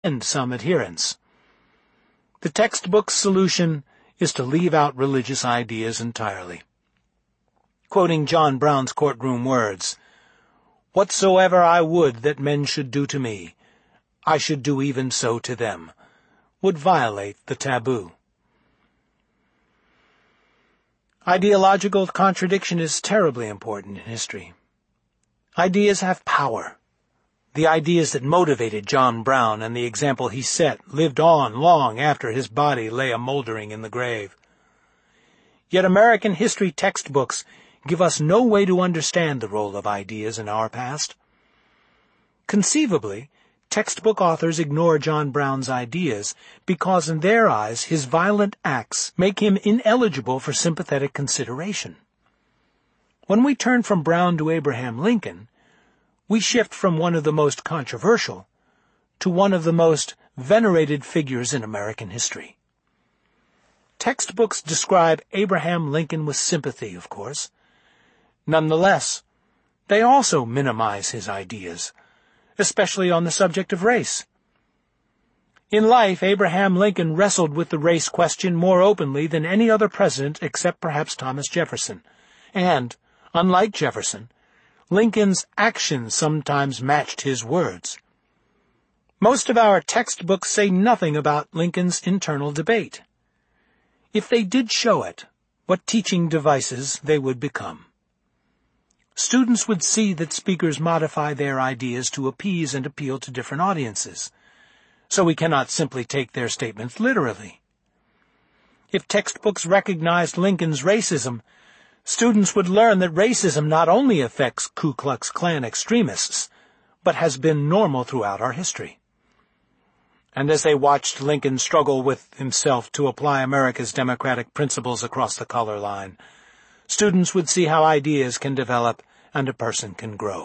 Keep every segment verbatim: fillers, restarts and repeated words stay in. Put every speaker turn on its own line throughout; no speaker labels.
and some adherents. The textbook's solution is to leave out religious ideas entirely. Quoting John Brown's courtroom words, "Whatsoever I would that men should do to me, I should do even so to them," would violate the taboo. Ideological contradiction is terribly important in history. Ideas have power. The ideas that motivated John Brown and the example he set lived on long after his body lay a-mouldering in the grave. Yet American history textbooks give us no way to understand the role of ideas in our past. Conceivably, textbook authors ignore John Brown's ideas because in their eyes his violent acts make him ineligible for sympathetic consideration. When we turn from Brown to Abraham Lincoln, we shift from one of the most controversial to one of the most venerated figures in American history. Textbooks describe Abraham Lincoln with sympathy, of course. Nonetheless, they also minimize his ideas, especially on the subject of race. In life, Abraham Lincoln wrestled with the race question more openly than any other president except perhaps Thomas Jefferson. And, unlike Jefferson, Lincoln's actions sometimes matched his words. Most of our textbooks say nothing about Lincoln's internal debate. If they did show it, what teaching devices they would become. Students would see that speakers modify their ideas to appease and appeal to different audiences, so we cannot simply take their statements literally. If textbooks recognized Lincoln's racism, students would learn that racism not only affects Ku Klux Klan extremists, but has been normal throughout our history. And as they watched Lincoln struggle with himself to apply America's democratic principles across the color line, students would see how ideas can develop and a person can grow.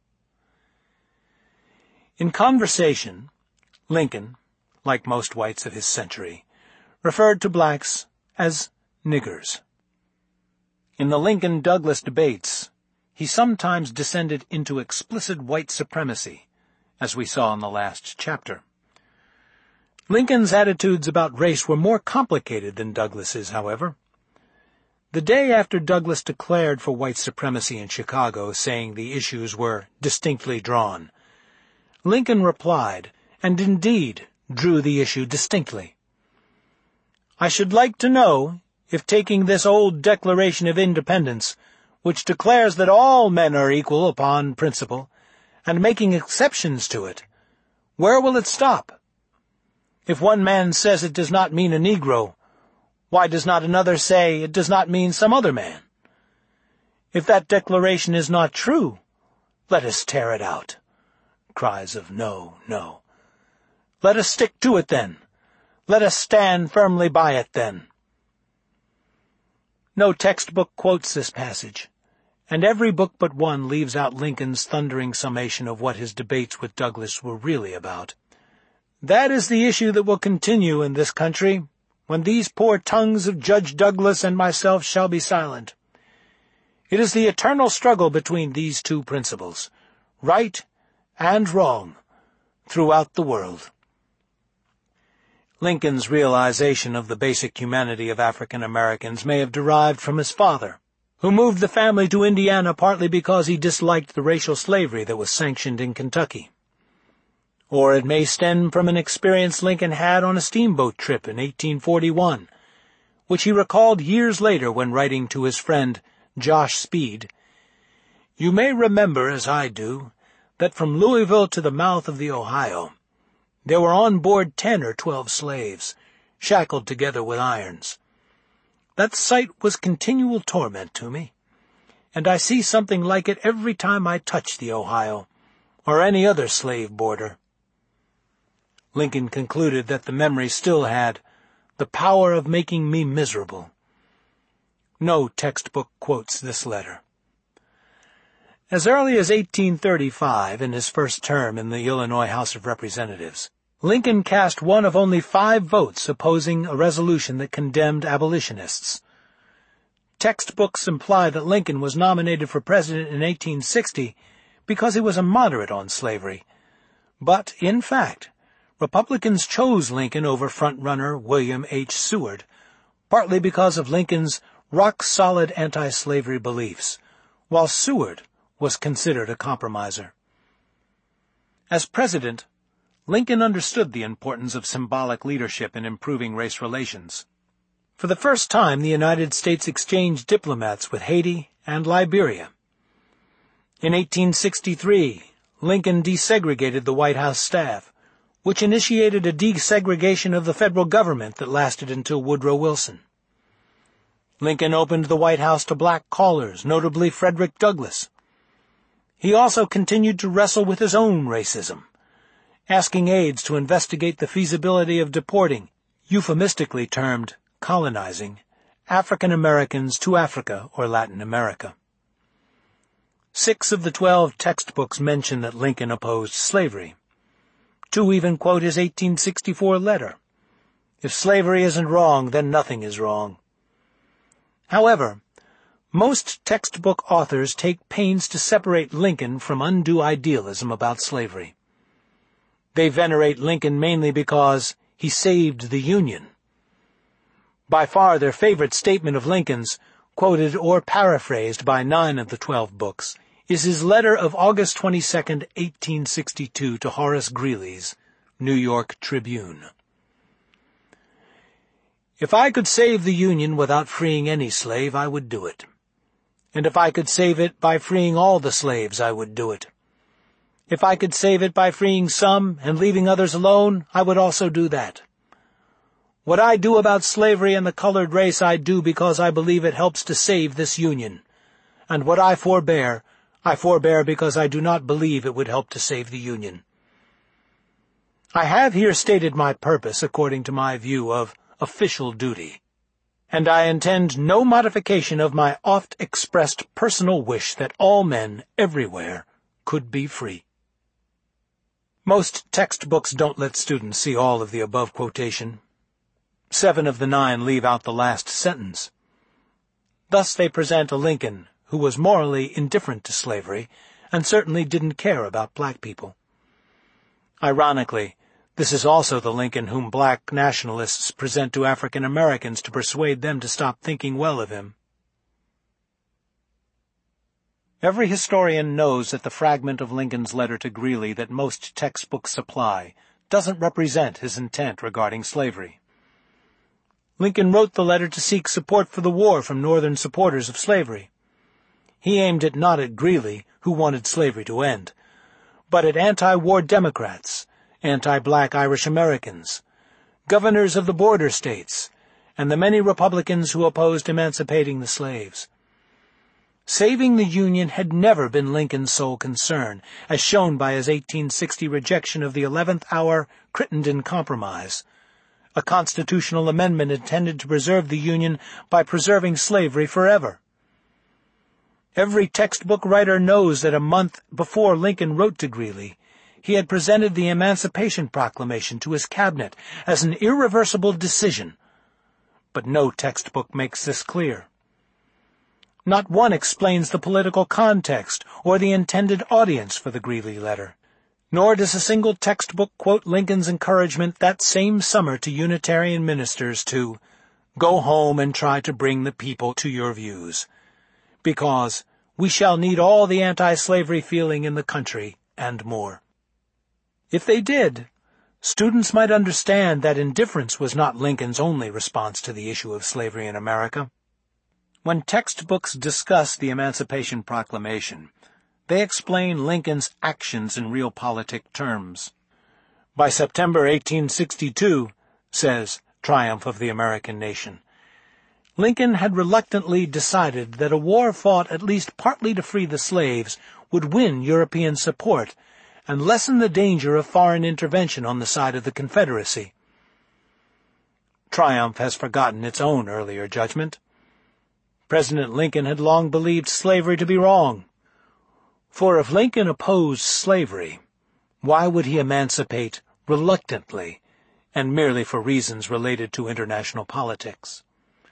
In conversation, Lincoln, like most whites of his century, referred to blacks as niggers. In the Lincoln-Douglas debates, he sometimes descended into explicit white supremacy, as we saw in the last chapter. Lincoln's attitudes about race were more complicated than Douglas's, however. The day after Douglas declared for white supremacy in Chicago, saying the issues were distinctly drawn, Lincoln replied, and indeed drew the issue distinctly. "I should like to know if taking this old Declaration of Independence, which declares that all men are equal upon principle, and making exceptions to it, where will it stop? If one man says it does not mean a Negro, why does not another say it does not mean some other man? If that declaration is not true, let us tear it out." Cries of "No, no." "Let us stick to it then. Let us stand firmly by it then." No textbook quotes this passage, and every book but one leaves out Lincoln's thundering summation of what his debates with Douglas were really about. "That is the issue that will continue in this country, when these poor tongues of Judge Douglas and myself shall be silent. It is the eternal struggle between these two principles, right and wrong, throughout the world." Lincoln's realization of the basic humanity of African Americans may have derived from his father, who moved the family to Indiana partly because he disliked the racial slavery that was sanctioned in Kentucky. Or it may stem from an experience Lincoln had on a steamboat trip in eighteen forty-one, which he recalled years later when writing to his friend Josh Speed. "You may remember, as I do, that from Louisville to the mouth of the Ohio, there were on board ten or twelve slaves, shackled together with irons. That sight was continual torment to me, and I see something like it every time I touch the Ohio, or any other slave border." Lincoln concluded that the memory still had the power of making me miserable. No textbook quotes this letter. As early as eighteen thirty-five, in his first term in the Illinois House of Representatives, Lincoln cast one of only five votes opposing a resolution that condemned abolitionists. Textbooks imply that Lincoln was nominated for president in eighteen sixty because he was a moderate on slavery, but, in fact, Republicans chose Lincoln over frontrunner William H. Seward, partly because of Lincoln's rock-solid anti-slavery beliefs, while Seward was considered a compromiser. As president, Lincoln understood the importance of symbolic leadership in improving race relations. For the first time, the United States exchanged diplomats with Haiti and Liberia. In eighteen sixty-three, Lincoln desegregated the White House staff, which initiated a desegregation of the federal government that lasted until Woodrow Wilson. Lincoln opened the White House to black callers, notably Frederick Douglass. He also continued to wrestle with his own racism, asking aides to investigate the feasibility of deporting, euphemistically termed colonizing, African Americans to Africa or Latin America. Six of the twelve textbooks mention that Lincoln opposed slavery. Two even quote his eighteen sixty-four letter. If slavery isn't wrong, then nothing is wrong. However, most textbook authors take pains to separate Lincoln from undue idealism about slavery. They venerate Lincoln mainly because he saved the Union. By far their favorite statement of Lincoln's, quoted or paraphrased by nine of the twelve books, is his letter of August twenty-second, eighteen sixty-two to Horace Greeley's New York Tribune. If I could save the Union without freeing any slave, I would do it. And if I could save it by freeing all the slaves, I would do it. If I could save it by freeing some and leaving others alone, I would also do that. What I do about slavery and the colored race I do because I believe it helps to save this Union. And what I forbear, I forbear because I do not believe it would help to save the Union. I have here stated my purpose according to my view of official duty, and I intend no modification of my oft-expressed personal wish that all men everywhere could be free. Most textbooks don't let students see all of the above quotation. Seven of the nine leave out the last sentence. Thus they present a Lincoln who was morally indifferent to slavery and certainly didn't care about black people. Ironically, this is also the Lincoln whom black nationalists present to African Americans to persuade them to stop thinking well of him. Every historian knows that the fragment of Lincoln's letter to Greeley that most textbooks supply doesn't represent his intent regarding slavery. Lincoln wrote the letter to seek support for the war from Northern supporters of slavery. He aimed it not at Greeley, who wanted slavery to end, but at anti-war Democrats, anti-black Irish Americans, governors of the border states, and the many Republicans who opposed emancipating the slaves. Saving the Union had never been Lincoln's sole concern, as shown by his eighteen sixty rejection of the eleventh hour Crittenden Compromise, a constitutional amendment intended to preserve the Union by preserving slavery forever. Every textbook writer knows that a month before Lincoln wrote to Greeley, he had presented the Emancipation Proclamation to his cabinet as an irreversible decision. But no textbook makes this clear. Not one explains the political context or the intended audience for the Greeley letter. Nor does a single textbook quote Lincoln's encouragement that same summer to Unitarian ministers to go home and try to bring the people to your views, because we shall need all the anti-slavery feeling in the country and more. If they did, students might understand that indifference was not Lincoln's only response to the issue of slavery in America. When textbooks discuss the Emancipation Proclamation, they explain Lincoln's actions in realpolitik terms. By September eighteen sixty-two, says Triumph of the American Nation, Lincoln had reluctantly decided that a war fought at least partly to free the slaves would win European support and lessen the danger of foreign intervention on the side of the Confederacy. Triumph has forgotten its own earlier judgment. President Lincoln had long believed slavery to be wrong. For if Lincoln opposed slavery, why would he emancipate reluctantly and merely for reasons related to international politics?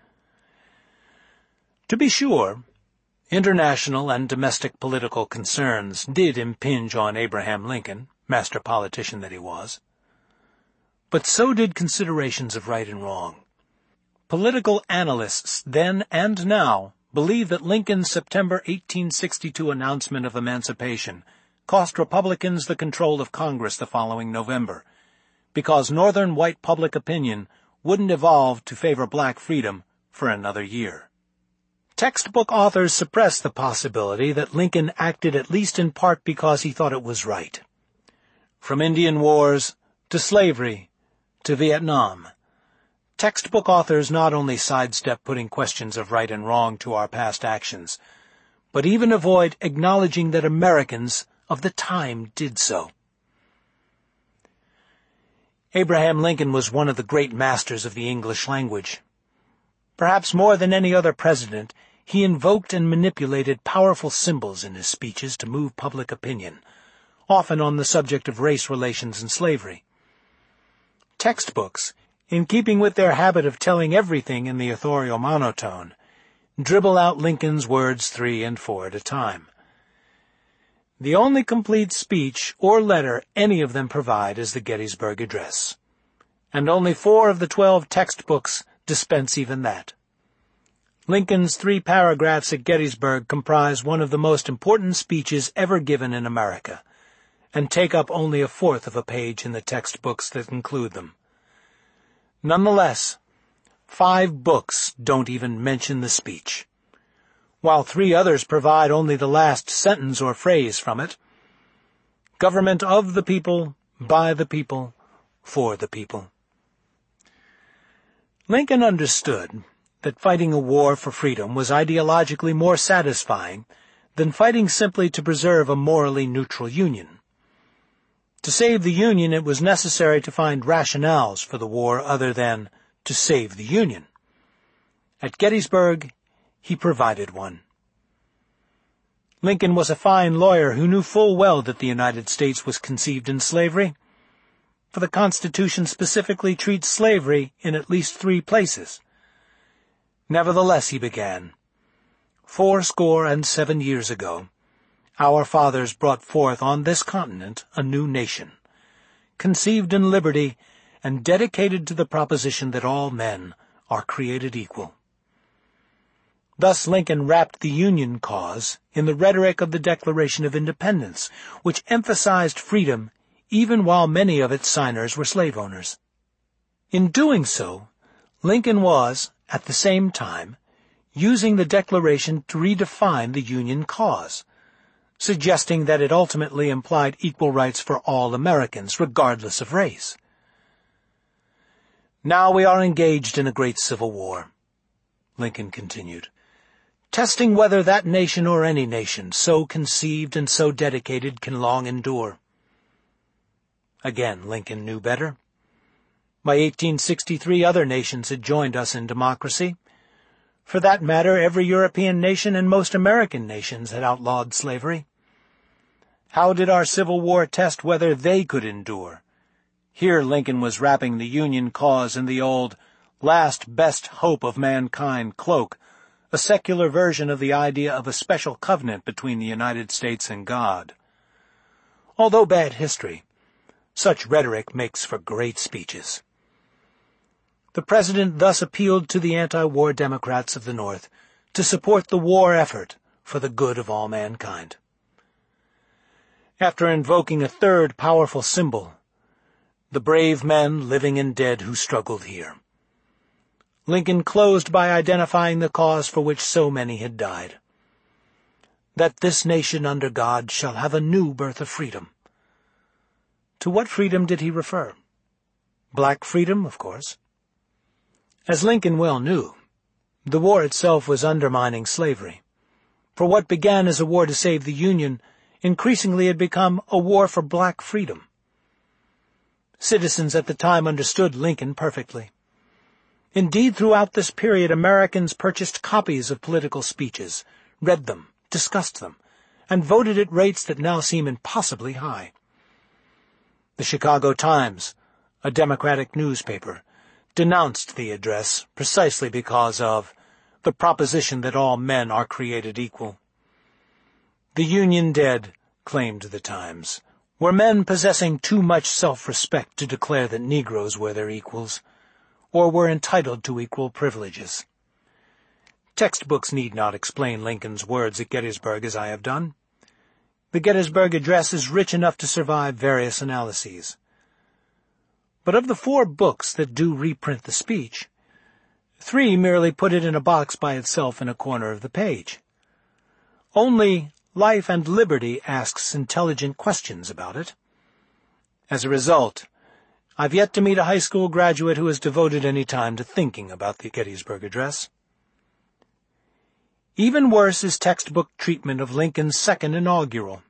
To be sure, international and domestic political concerns did impinge on Abraham Lincoln, master politician that he was. but so did considerations of right and wrong. Political analysts then and now believe that Lincoln's September eighteen sixty-two announcement of emancipation cost Republicans the control of Congress the following November, because Northern white public opinion wouldn't evolve to favor black freedom for another year. Textbook authors suppress the possibility that Lincoln acted at least in part because he thought it was right. From Indian wars to slavery to Vietnam, textbook authors not only sidestep putting questions of right and wrong to our past actions, but even avoid acknowledging that Americans of the time did so. Abraham Lincoln was one of the great masters of the English language. Perhaps more than any other president, he invoked and manipulated powerful symbols in his speeches to move public opinion, often on the subject of race relations and slavery. Textbooks, in keeping with their habit of telling everything in the authorial monotone, dribble out Lincoln's words three and four at a time. The only complete speech or letter any of them provide is the Gettysburg Address, and only four of the twelve textbooks dispense even that. Lincoln's three paragraphs at Gettysburg comprise one of the most important speeches ever given in America, and take up only a fourth of a page in the textbooks that include them. Nonetheless, five books don't even mention the speech, while three others provide only the last sentence or phrase from it. Government of the people, by the people, for the people. Lincoln understood that fighting a war for freedom was ideologically more satisfying than fighting simply to preserve a morally neutral Union. To save the Union, it was necessary to find rationales for the war other than to save the Union. At Gettysburg, he provided one. Lincoln was a fine lawyer who knew full well that the United States was conceived in slavery, for the Constitution specifically treats slavery in at least three places. Nevertheless, he began, Fourscore and seven years ago, our fathers brought forth on this continent a new nation, conceived in liberty and dedicated to the proposition that all men are created equal. Thus Lincoln wrapped the Union cause in the rhetoric of the Declaration of Independence, which emphasized freedom even while many of its signers were slave owners. In doing so, Lincoln was, at the same time, using the Declaration to redefine the Union cause, suggesting that it ultimately implied equal rights for all Americans, regardless of race. Now we are engaged in a great civil war, Lincoln continued, testing whether that nation or any nation so conceived and so dedicated can long endure. Again, Lincoln knew better. By eighteen sixty-three, other nations had joined us in democracy. For that matter, every European nation and most American nations had outlawed slavery. How did our Civil War test whether they could endure? Here Lincoln was wrapping the Union cause in the old last best hope of mankind cloak, a secular version of the idea of a special covenant between the United States and God. Although bad history, such rhetoric makes for great speeches. The President thus appealed to the anti-war Democrats of the North to support the war effort for the good of all mankind. After invoking a third powerful symbol, the brave men living and dead who struggled here, Lincoln closed by identifying the cause for which so many had died, that this nation under God shall have a new birth of freedom. To what freedom did he refer? Black freedom, of course. As Lincoln well knew, the war itself was undermining slavery, for what began as a war to save the Union increasingly had become a war for black freedom. Citizens at the time understood Lincoln perfectly. Indeed, throughout this period, Americans purchased copies of political speeches, read them, discussed them, and voted at rates that now seem impossibly high. The Chicago Times, a Democratic newspaper, denounced the address precisely because of the proposition that all men are created equal. The Union dead, claimed the Times, were men possessing too much self-respect to declare that Negroes were their equals, or were entitled to equal privileges. Textbooks need not explain Lincoln's words at Gettysburg as I have done. The Gettysburg Address is rich enough to survive various analyses. But of the four books that do reprint the speech, three merely put it in a box by itself in a corner of the page. Only Life and Liberty asks intelligent questions about it. As a result, I've yet to meet a high school graduate who has devoted any time to thinking about the Gettysburg Address. Even worse is textbook treatment of Lincoln's second inaugural.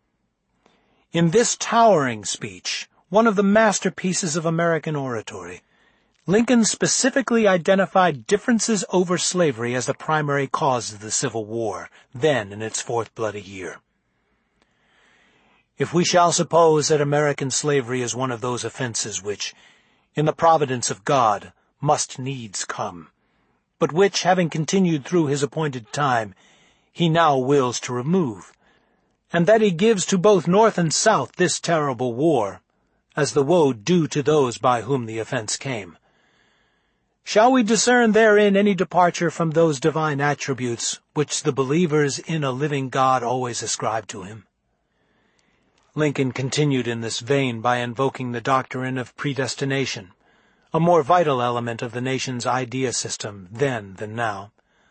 In this towering speech, one of the masterpieces of American oratory, Lincoln specifically identified differences over slavery as the primary cause of the Civil War, then in its fourth bloody year. If we shall suppose that American slavery is one of those offenses which, in the providence of God, must needs come, but which, having continued through his appointed time, he now wills to remove, and that he gives to both North and South this terrible war, as the woe due to those by whom the offense came, shall we discern therein any departure from those divine attributes which the believers in a living God always ascribe to him? Lincoln continued in this vein by invoking the doctrine of predestination, a more vital element of the nation's idea system then than now.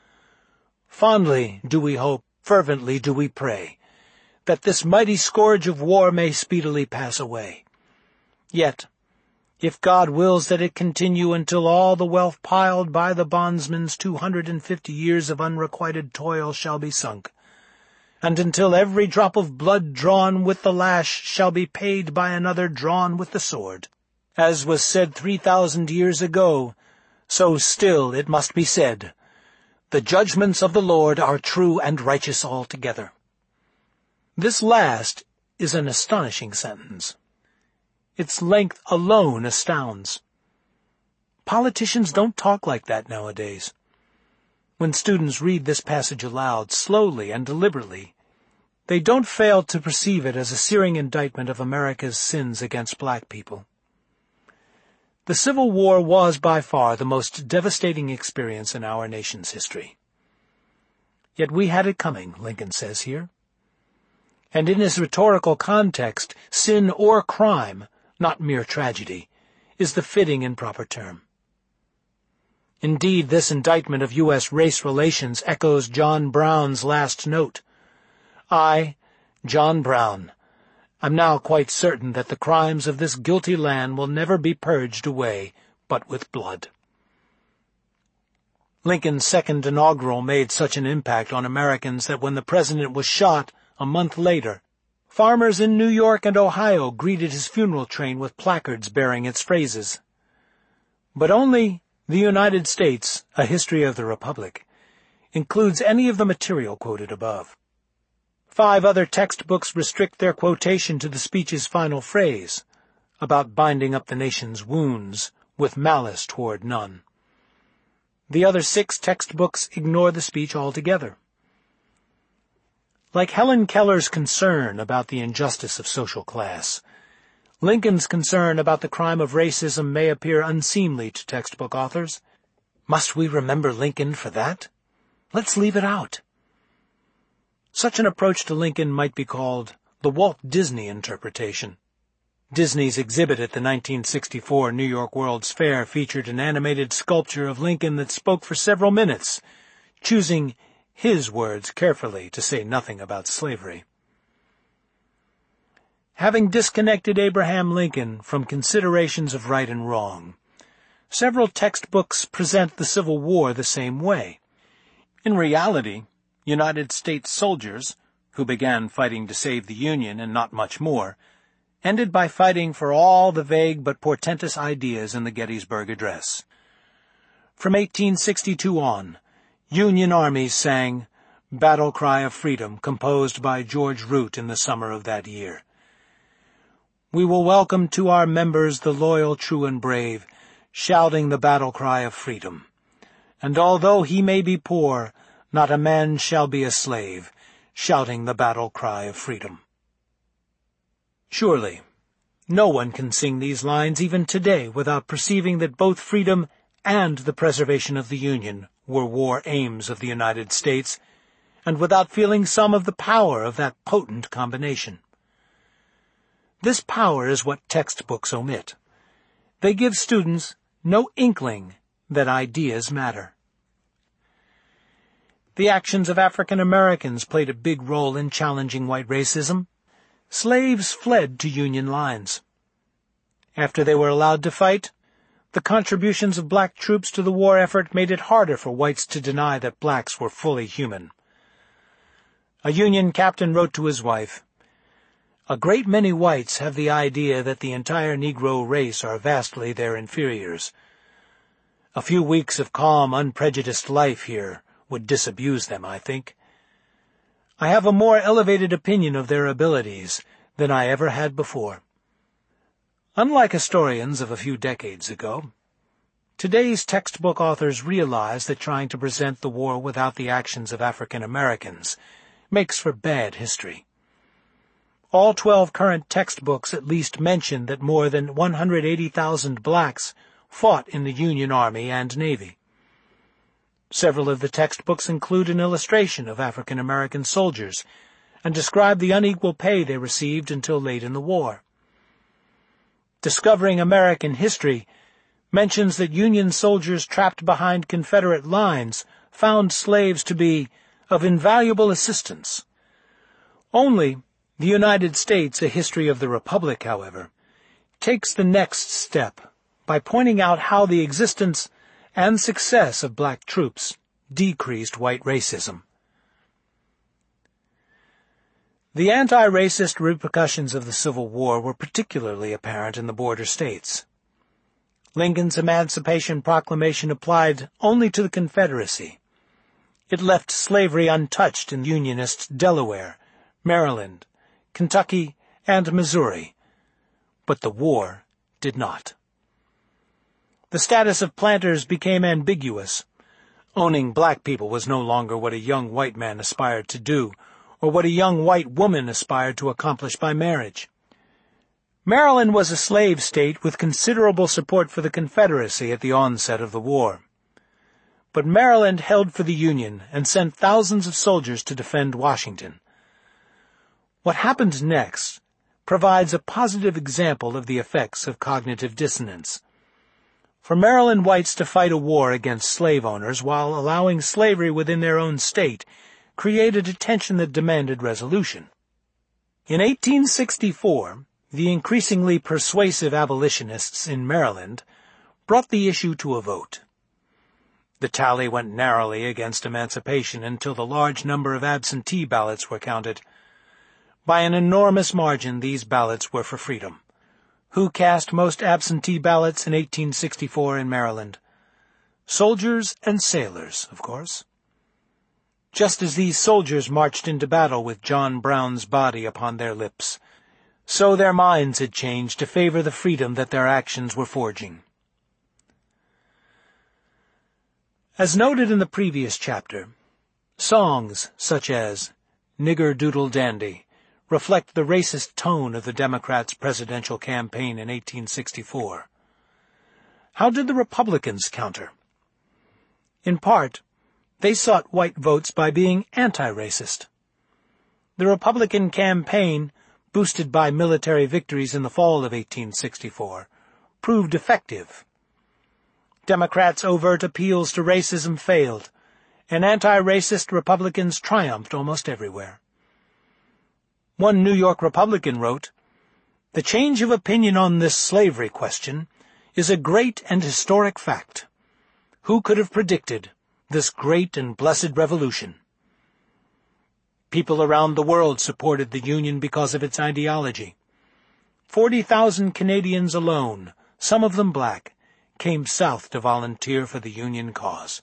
Fondly do we hope, fervently do we pray, that this mighty scourge of war may speedily pass away. Yet, if God wills that it continue until all the wealth piled by the bondsman's two hundred and fifty years of unrequited toil shall be sunk, and until every drop of blood drawn with the lash shall be paid by another drawn with the sword, as was said three thousand years ago, so still it must be said, the judgments of the Lord are true and righteous altogether. This last is an astonishing sentence. Its length alone astounds. Politicians don't talk like that nowadays. When students read this passage aloud, slowly and deliberately, they don't fail to perceive it as a searing indictment of America's sins against black people. The Civil War was by far the most devastating experience in our nation's history. Yet we had it coming, Lincoln says here. And in his rhetorical context, sin or crime, not mere tragedy, is the fitting and proper term. Indeed, this indictment of U S race relations echoes John Brown's last note. I, John Brown, am now quite certain that the crimes of this guilty land will never be purged away but with blood. Lincoln's second inaugural made such an impact on Americans that when the president was shot a month later, farmers in New York and Ohio greeted his funeral train with placards bearing its phrases. But only The United States, A History of the Republic, includes any of the material quoted above. Five other textbooks restrict their quotation to the speech's final phrase, about binding up the nation's wounds with malice toward none. The other six textbooks ignore the speech altogether. Like Helen Keller's concern about the injustice of social class, Lincoln's concern about the crime of racism may appear unseemly to textbook authors. Must we remember Lincoln for that? Let's leave it out. Such an approach to Lincoln might be called the Walt Disney interpretation. Disney's exhibit at the nineteen sixty-four New York World's Fair featured an animated sculpture of Lincoln that spoke for several minutes, choosing his words carefully to say nothing about slavery. Having disconnected Abraham Lincoln from considerations of right and wrong, several textbooks present the Civil War the same way. In reality, United States soldiers, who began fighting to save the Union and not much more, ended by fighting for all the vague but portentous ideas in the Gettysburg Address. From eighteen sixty-two on, Union armies sang Battle Cry of Freedom, composed by George Root in the summer of that year. We will welcome to our members the loyal, true, and brave, shouting the battle cry of freedom. And although he may be poor, not a man shall be a slave, shouting the battle cry of freedom. Surely, no one can sing these lines even today without perceiving that both freedom and the preservation of the Union were war aims of the United States, and without feeling some of the power of that potent combination. This power is what textbooks omit. They give students no inkling that ideas matter. The actions of African Americans played a big role in challenging white racism. Slaves fled to Union lines. After they were allowed to fight, the contributions of black troops to the war effort made it harder for whites to deny that blacks were fully human. A Union captain wrote to his wife, "A great many whites have the idea that the entire Negro race are vastly their inferiors. A few weeks of calm, unprejudiced life here would disabuse them, I think. I have a more elevated opinion of their abilities than I ever had before." Unlike historians of a few decades ago, today's textbook authors realize that trying to present the war without the actions of African Americans makes for bad history. All twelve current textbooks at least mention that more than one hundred eighty thousand blacks fought in the Union Army and Navy. Several of the textbooks include an illustration of African American soldiers and describe the unequal pay they received until late in the war. Discovering American History mentions that Union soldiers trapped behind Confederate lines found slaves to be of invaluable assistance. Only the United States, A History of the Republic, however, takes the next step by pointing out how the existence and success of black troops decreased white racism. The anti-racist repercussions of the Civil War were particularly apparent in the border states. Lincoln's Emancipation Proclamation applied only to the Confederacy. It left slavery untouched in Unionist Delaware, Maryland, Kentucky, and Missouri, but the war did not. The status of planters became ambiguous. Owning black people was no longer what a young white man aspired to do, or what a young white woman aspired to accomplish by marriage. Maryland was a slave state with considerable support for the Confederacy at the onset of the war. But Maryland held for the Union and sent thousands of soldiers to defend Washington. What happened next provides a positive example of the effects of cognitive dissonance. For Maryland whites to fight a war against slave owners while allowing slavery within their own state created a tension that demanded resolution. In eighteen sixty-four, the increasingly persuasive abolitionists in Maryland brought the issue to a vote. The tally went narrowly against emancipation until the large number of absentee ballots were counted. By an enormous margin, these ballots were for freedom. Who cast most absentee ballots in eighteen sixty-four in Maryland? Soldiers and sailors, of course. Just as these soldiers marched into battle with John Brown's body upon their lips, so their minds had changed to favor the freedom that their actions were forging. As noted in the previous chapter, songs such as "Nigger Doodle Dandy" reflect the racist tone of the Democrats' presidential campaign in eighteen sixty-four. How did the Republicans counter? In part, they sought white votes by being anti-racist. The Republican campaign, boosted by military victories in the fall of eighteen sixty-four, proved effective. Democrats' overt appeals to racism failed, and anti-racist Republicans triumphed almost everywhere. One New York Republican wrote, "The change of opinion on this slavery question is a great and historic fact. Who could have predicted this great and blessed revolution?" People around the world supported the Union because of its ideology. Forty thousand Canadians alone, some of them black, came south to volunteer for the Union cause.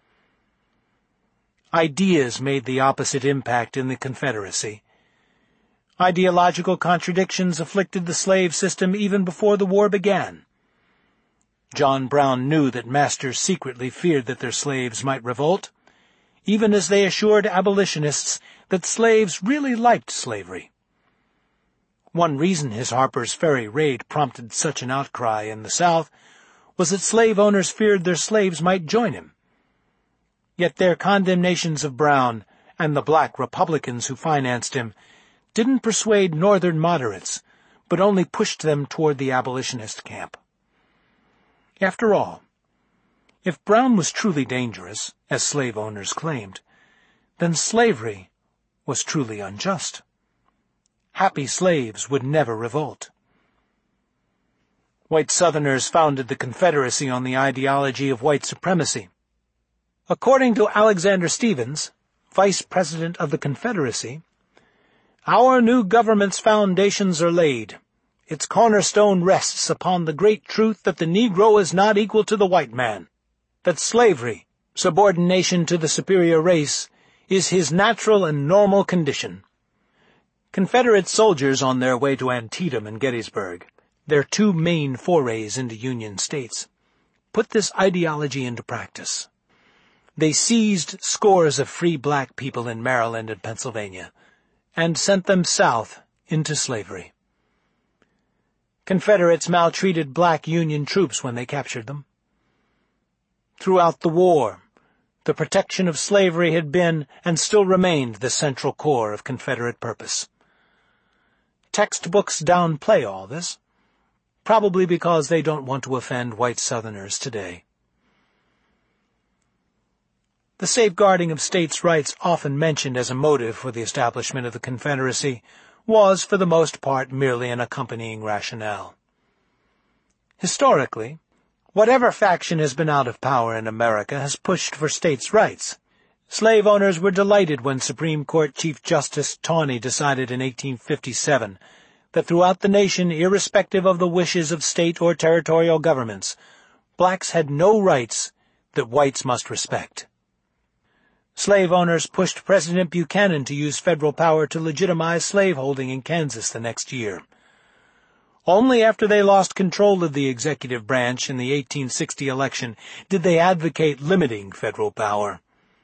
Ideas made the opposite impact in the Confederacy. Ideological contradictions afflicted the slave system even before the war began. John Brown knew that masters secretly feared that their slaves might revolt, even as they assured abolitionists that slaves really liked slavery. One reason his Harper's Ferry raid prompted such an outcry in the South was that slave owners feared their slaves might join him. Yet their condemnations of Brown and the black Republicans who financed him didn't persuade Northern moderates, but only pushed them toward the abolitionist camp. After all, if Brown was truly dangerous, as slave owners claimed, then slavery was truly unjust. Happy slaves would never revolt. White Southerners founded the Confederacy on the ideology of white supremacy. According to Alexander Stephens, Vice President of the Confederacy, "Our new government's foundations are laid. Its cornerstone rests upon the great truth that the Negro is not equal to the white man, that slavery, subordination to the superior race, is his natural and normal condition." Confederate soldiers on their way to Antietam and Gettysburg, their two main forays into Union states, put this ideology into practice. They seized scores of free black people in Maryland and Pennsylvania and sent them south into slavery. Confederates maltreated black Union troops when they captured them. Throughout the war, the protection of slavery had been and still remained the central core of Confederate purpose. Textbooks downplay all this, probably because they don't want to offend white Southerners today. The safeguarding of states' rights, often mentioned as a motive for the establishment of the Confederacy, was for the most part merely an accompanying rationale. Historically, whatever faction has been out of power in America has pushed for states' rights. Slave owners were delighted when Supreme Court Chief Justice Taney decided in eighteen fifty-seven that throughout the nation, irrespective of the wishes of state or territorial governments, blacks had no rights that whites must respect. Slave owners pushed President Buchanan to use federal power to legitimize slaveholding in Kansas the next year. Only after they lost control of the executive branch in the eighteen sixty election did they advocate limiting federal power.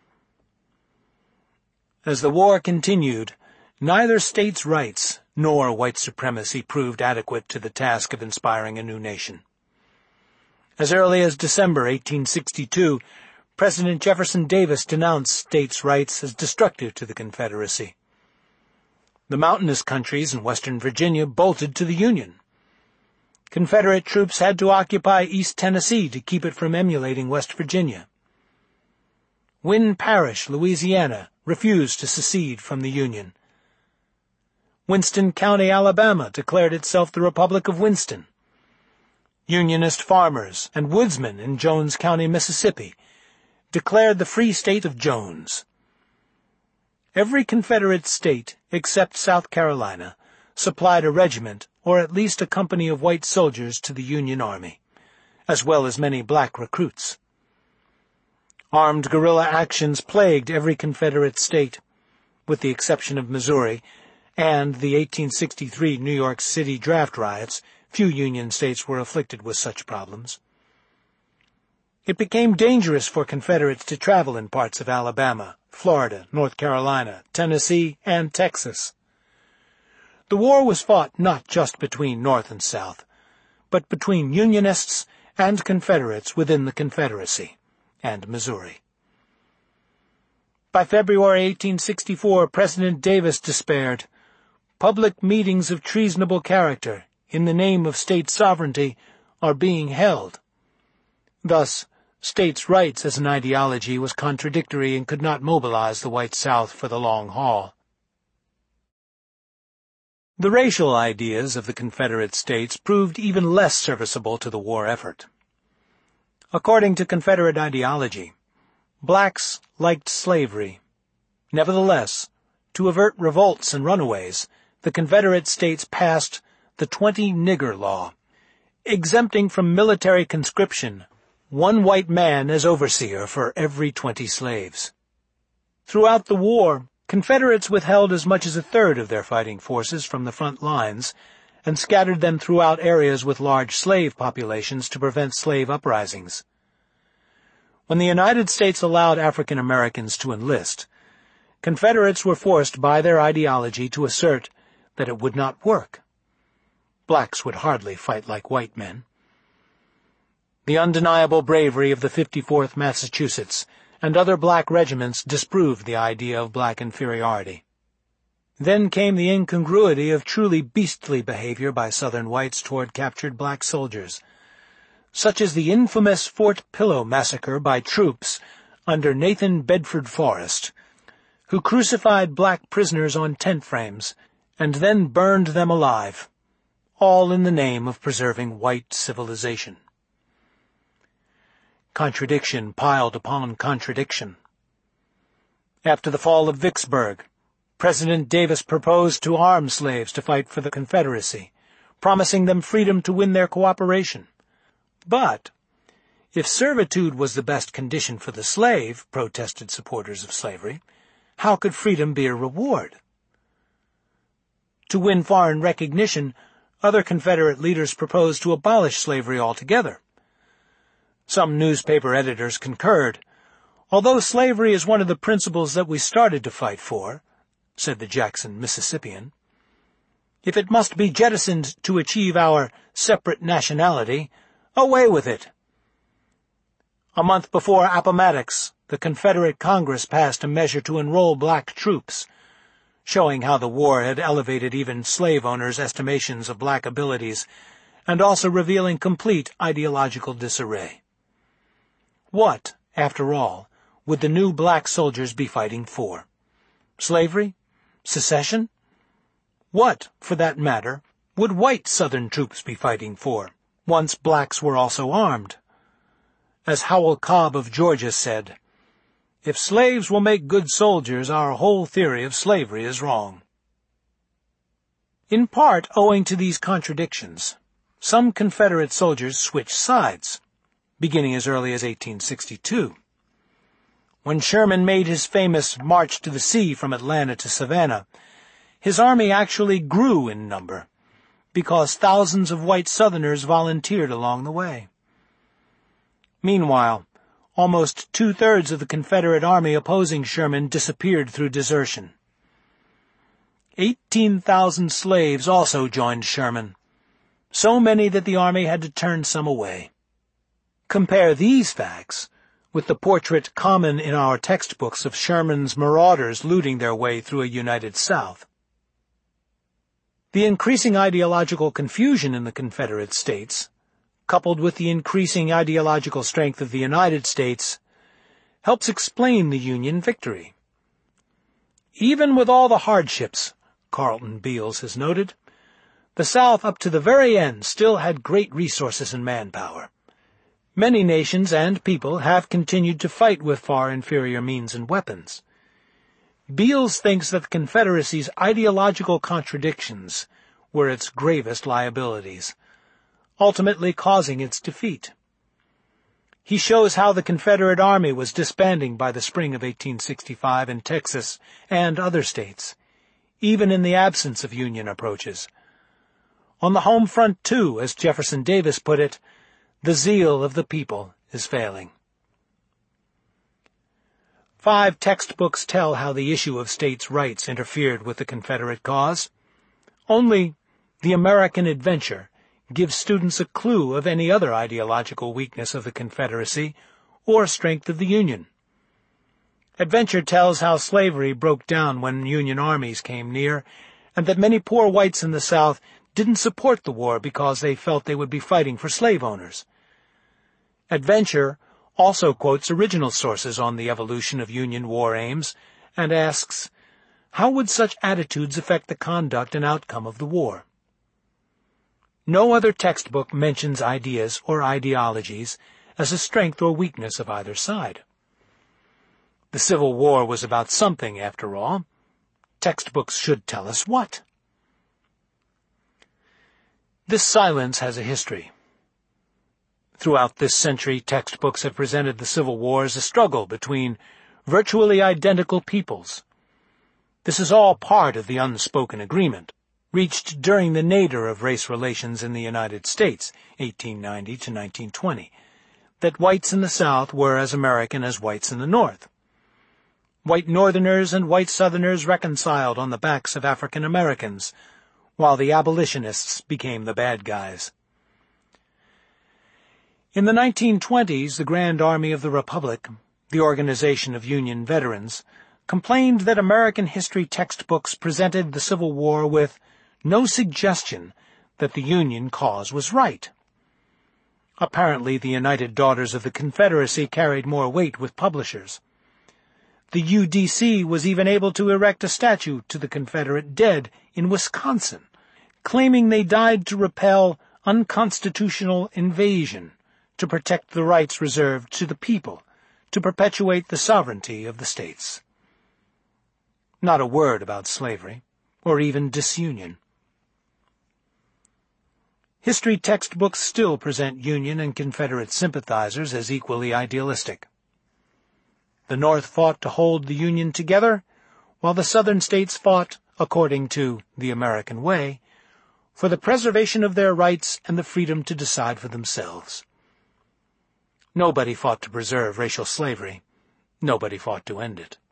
As the war continued, neither states' rights nor white supremacy proved adequate to the task of inspiring a new nation. As early as December eighteen sixty-two, President Jefferson Davis denounced states' rights as destructive to the Confederacy. The mountainous countries in western Virginia bolted to the Union. Confederate troops had to occupy East Tennessee to keep it from emulating West Virginia. Wynne Parish, Louisiana, refused to secede from the Union. Winston County, Alabama, declared itself the Republic of Winston. Unionist farmers and woodsmen in Jones County, Mississippi, declared the Free State of Jones. Every Confederate state, except South Carolina, supplied a regiment or at least a company of white soldiers to the Union Army, as well as many black recruits. Armed guerrilla actions plagued every Confederate state, with the exception of Missouri, and the eighteen sixty-three New York City draft riots. Few Union states were afflicted with such problems. It became dangerous for Confederates to travel in parts of Alabama, Florida, North Carolina, Tennessee, and Texas. The war was fought not just between North and South, but between Unionists and Confederates within the Confederacy and Missouri. By February eighteen sixty-four, President Davis despaired. Public meetings of treasonable character, in the name of state sovereignty, are being held. Thus, states' rights as an ideology was contradictory and could not mobilize the white South for the long haul. The racial ideas of the Confederate States proved even less serviceable to the war effort. According to Confederate ideology, blacks liked slavery. Nevertheless, to avert revolts and runaways, the Confederate States passed the Twenty-Nigger Law, exempting from military conscription one white man as overseer for every twenty slaves. Throughout the war, Confederates withheld as much as a third of their fighting forces from the front lines and scattered them throughout areas with large slave populations to prevent slave uprisings. When the United States allowed African Americans to enlist, Confederates were forced by their ideology to assert that it would not work, Blacks would hardly fight like white men. The undeniable bravery of the fifty-fourth Massachusetts and other black regiments disproved the idea of black inferiority. Then came the incongruity of truly beastly behavior by Southern whites toward captured black soldiers, such as the infamous Fort Pillow massacre by troops under Nathan Bedford Forrest, who crucified black prisoners on tent frames and then burned them alive, all in the name of preserving white civilization. Contradiction piled upon contradiction. After the fall of Vicksburg, President Davis proposed to arm slaves to fight for the Confederacy, promising them freedom to win their cooperation. But, if servitude was the best condition for the slave, protested supporters of slavery, how could freedom be a reward? To win foreign recognition, other Confederate leaders proposed to abolish slavery altogether. Some newspaper editors concurred. Although slavery is one of the principles that we started to fight for, said the Jackson Mississippian, if it must be jettisoned to achieve our separate nationality, away with it. A month before Appomattox, the Confederate Congress passed a measure to enroll black troops, showing how the war had elevated even slave owners' estimations of black abilities, and also revealing complete ideological disarray. What, after all, would the new black soldiers be fighting for? Slavery? Secession? What, for that matter, would white Southern troops be fighting for, once blacks were also armed? As Howell Cobb of Georgia said, "If slaves will make good soldiers, our whole theory of slavery is wrong." In part owing to these contradictions, some Confederate soldiers switched sides, beginning as early as eighteen sixty-two. When Sherman made his famous march to the sea from Atlanta to Savannah, his army actually grew in number, because thousands of white Southerners volunteered along the way. Meanwhile, almost two-thirds of the Confederate army opposing Sherman disappeared through desertion. Eighteen thousand slaves also joined Sherman, so many that the army had to turn some away. Compare these facts with the portrait common in our textbooks of Sherman's marauders looting their way through a united South. The increasing ideological confusion in the Confederate States, coupled with the increasing ideological strength of the United States, helps explain the Union victory. Even with all the hardships, Carlton Beals has noted, the South up to the very end still had great resources and manpower. Many nations and people have continued to fight with far inferior means and weapons. Beals thinks that the Confederacy's ideological contradictions were its gravest liabilities, ultimately causing its defeat. He shows how the Confederate Army was disbanding by the spring of eighteen sixty-five in Texas and other states, even in the absence of Union approaches. On the home front, too, as Jefferson Davis put it, the zeal of the people is failing. Five textbooks tell how the issue of states' rights interfered with the Confederate cause. Only The American Adventure gives students a clue of any other ideological weakness of the Confederacy or strength of the Union. Adventure tells how slavery broke down when Union armies came near, and that many poor whites in the South didn't support the war because they felt they would be fighting for slave owners. Adventure also quotes original sources on the evolution of Union war aims and asks, how would such attitudes affect the conduct and outcome of the war? No other textbook mentions ideas or ideologies as a strength or weakness of either side. The Civil War was about something, after all. Textbooks should tell us what. This silence has a history. Throughout this century, textbooks have presented the Civil War as a struggle between virtually identical peoples. This is all part of the unspoken agreement, reached during the nadir of race relations in the United States, eighteen ninety to nineteen twenty, that whites in the South were as American as whites in the North. White Northerners and white Southerners reconciled on the backs of African Americans, while the abolitionists became the bad guys. In the nineteen twenties, the Grand Army of the Republic, the Organization of Union Veterans, complained that American history textbooks presented the Civil War with no suggestion that the Union cause was right. Apparently, the United Daughters of the Confederacy carried more weight with publishers. The U D C was even able to erect a statue to the Confederate dead in Wisconsin, claiming they died to repel unconstitutional invasion, to protect the rights reserved to the people, to perpetuate the sovereignty of the states. Not a word about slavery, or even disunion. History textbooks still present Union and Confederate sympathizers as equally idealistic. The North fought to hold the Union together, while the Southern states fought, according to the American way, for the preservation of their rights and the freedom to decide for themselves. Nobody fought to preserve racial slavery. Nobody fought to end it.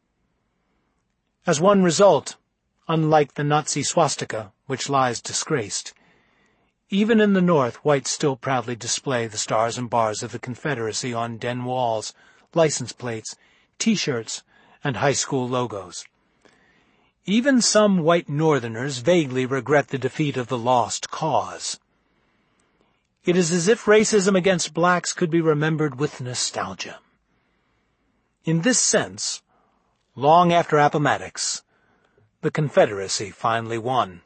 As one result, unlike the Nazi swastika, which lies disgraced, even in the North, whites still proudly display the stars and bars of the Confederacy on den walls, license plates, T-shirts, and high school logos. Even some white Northerners vaguely regret the defeat of the lost cause. It is as if racism against blacks could be remembered with nostalgia. In this sense, long after Appomattox, the Confederacy finally won.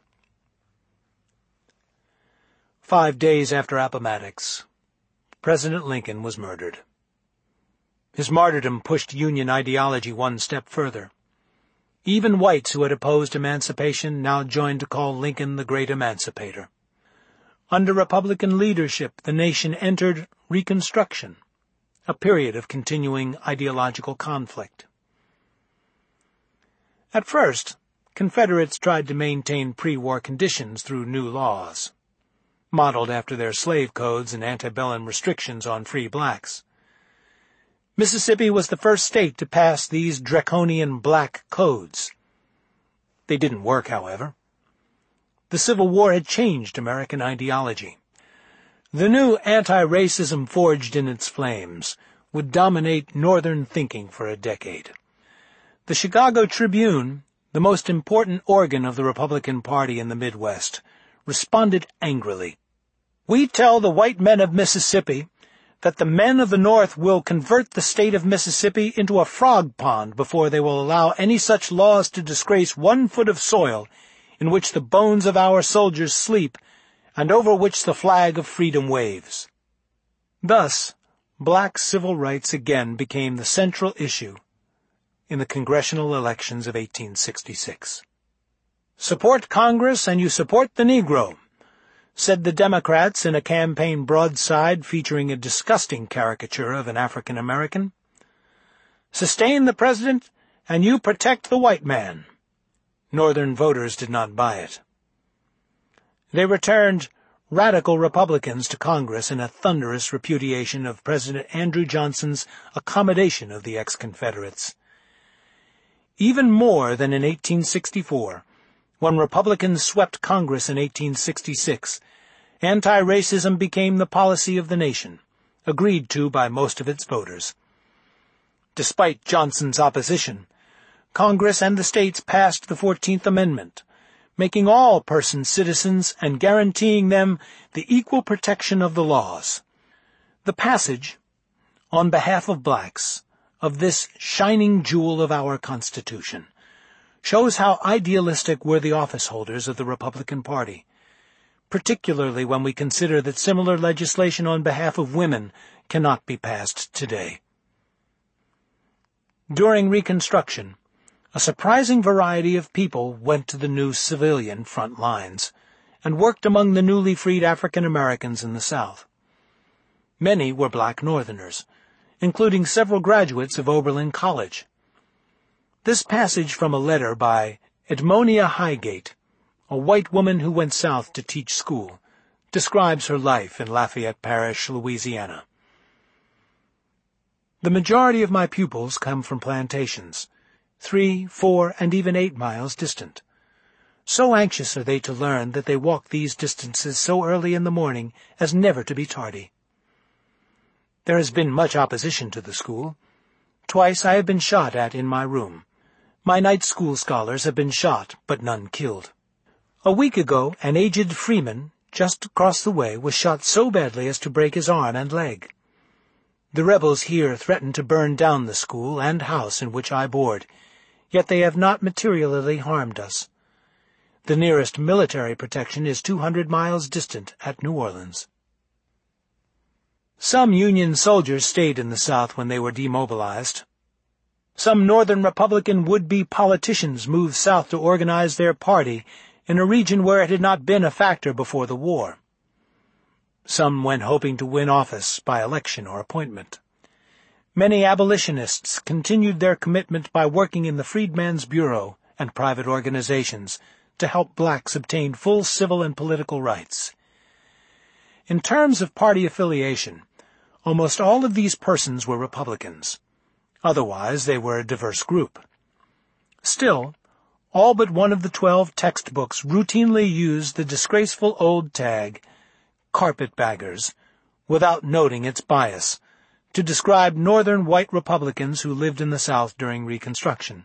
Five days after Appomattox, President Lincoln was murdered. His martyrdom pushed Union ideology one step further. Even whites who had opposed emancipation now joined to call Lincoln the Great Emancipator. Under Republican leadership, the nation entered Reconstruction, a period of continuing ideological conflict. At first, Confederates tried to maintain pre-war conditions through new laws, modeled after their slave codes and antebellum restrictions on free blacks. Mississippi was the first state to pass these draconian black codes. They didn't work, however. The Civil War had changed American ideology. The new anti-racism forged in its flames would dominate Northern thinking for a decade. The Chicago Tribune, the most important organ of the Republican Party in the Midwest, responded angrily. "We tell the white men of Mississippi that the men of the North will convert the state of Mississippi into a frog pond before they will allow any such laws to disgrace one foot of soil in which the bones of our soldiers sleep and over which the flag of freedom waves." Thus, black civil rights again became the central issue in the congressional elections of eighteen sixty-six. "Support Congress and you support the Negro," said the Democrats in a campaign broadside featuring a disgusting caricature of an African American. "Sustain the President, and you protect the white man." Northern voters did not buy it. They returned radical Republicans to Congress in a thunderous repudiation of President Andrew Johnson's accommodation of the ex-Confederates. Even more than in eighteen sixty-four, when Republicans swept Congress in eighteen sixty-six, anti-racism became the policy of the nation, agreed to by most of its voters. Despite Johnson's opposition, Congress and the states passed the Fourteenth Amendment, making all persons citizens and guaranteeing them the equal protection of the laws. The passage, on behalf of blacks, of this shining jewel of our Constitution, shows how idealistic were the office holders of the Republican Party, particularly when we consider that similar legislation on behalf of women cannot be passed today. During Reconstruction, a surprising variety of people went to the new civilian front lines and worked among the newly freed African Americans in the South. Many were black Northerners, including several graduates of Oberlin College. This passage from a letter by Edmonia Highgate, a white woman who went south to teach school, describes her life in Lafayette Parish, Louisiana. "The majority of my pupils come from plantations, three, four, and even eight miles distant. So anxious are they to learn that they walk these distances so early in the morning as never to be tardy. There has been much opposition to the school. Twice I have been shot at in my room. My night school scholars have been shot, but none killed. A week ago, an aged freeman, just across the way, was shot so badly as to break his arm and leg. The rebels here threaten to burn down the school and house in which I board, yet they have not materially harmed us. The nearest military protection is two hundred miles distant at New Orleans. Some Union soldiers stayed in the South when they were demobilized. Some Northern Republican would-be politicians moved south to organize their party in a region where it had not been a factor before the war. Some went hoping to win office by election or appointment. Many abolitionists continued their commitment by working in the Freedmen's Bureau and private organizations to help blacks obtain full civil and political rights. In terms of party affiliation, almost all of these persons were Republicans. Otherwise, they were a diverse group. Still, all but one of the twelve textbooks routinely used the disgraceful old tag, carpetbaggers, without noting its bias, to describe Northern white Republicans who lived in the South during Reconstruction.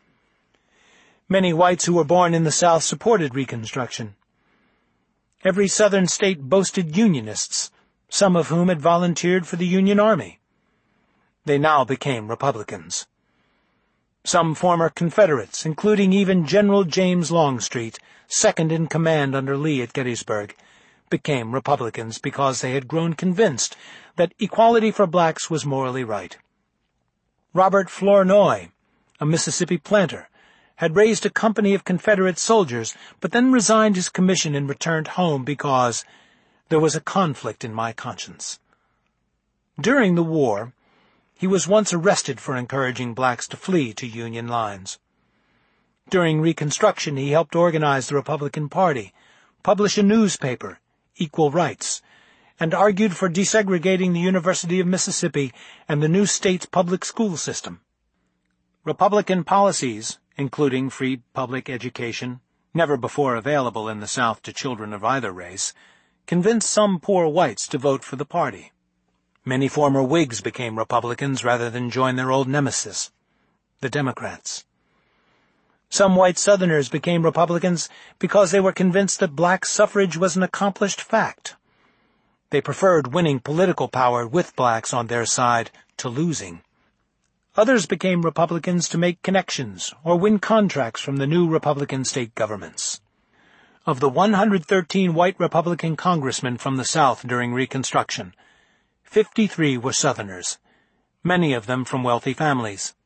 Many whites who were born in the South supported Reconstruction. Every Southern state boasted Unionists, some of whom had volunteered for the Union Army. They now became Republicans. Some former Confederates, including even General James Longstreet, second in command under Lee at Gettysburg, became Republicans because they had grown convinced that equality for blacks was morally right. Robert Flournoy, a Mississippi planter, had raised a company of Confederate soldiers, but then resigned his commission and returned home because there was a conflict in my conscience. During the war, he was once arrested for encouraging blacks to flee to Union lines. During Reconstruction, he helped organize the Republican Party, publish a newspaper, Equal Rights, and argued for desegregating the University of Mississippi and the new state's public school system. Republican policies, including free public education, never before available in the South to children of either race, convinced some poor whites to vote for the party. Many former Whigs became Republicans rather than join their old nemesis, the Democrats. Some white Southerners became Republicans because they were convinced that black suffrage was an accomplished fact. They preferred winning political power with blacks on their side to losing. Others became Republicans to make connections or win contracts from the new Republican state governments. Of the one hundred thirteen white Republican congressmen from the South during Reconstruction, fifty-three were Southerners, many of them from wealthy families.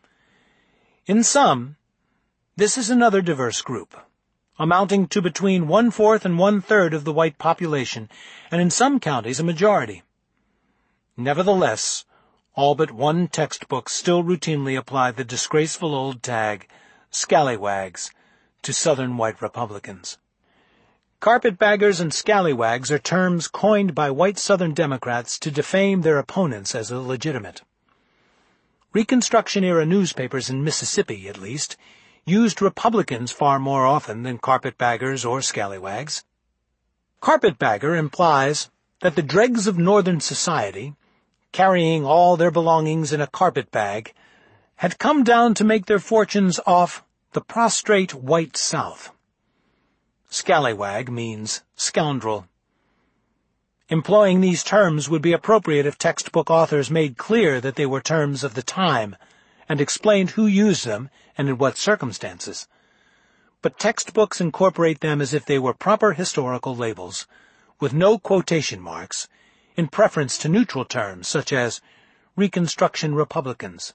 In sum, this is another diverse group, amounting to between one-fourth and one-third of the white population, and in some counties a majority. Nevertheless, all but one textbook still routinely apply the disgraceful old tag, scallywags, to Southern white Republicans. Carpetbaggers and scallywags are terms coined by white Southern Democrats to defame their opponents as illegitimate. Reconstruction-era newspapers in Mississippi, at least, used Republicans far more often than carpetbaggers or scallywags. Carpetbagger implies that the dregs of Northern society, carrying all their belongings in a carpetbag, had come down to make their fortunes off the prostrate white South. Scallywag means scoundrel. Employing these terms would be appropriate if textbook authors made clear that they were terms of the time and explained who used them and in what circumstances. But textbooks incorporate them as if they were proper historical labels, with no quotation marks, in preference to neutral terms such as Reconstruction Republicans.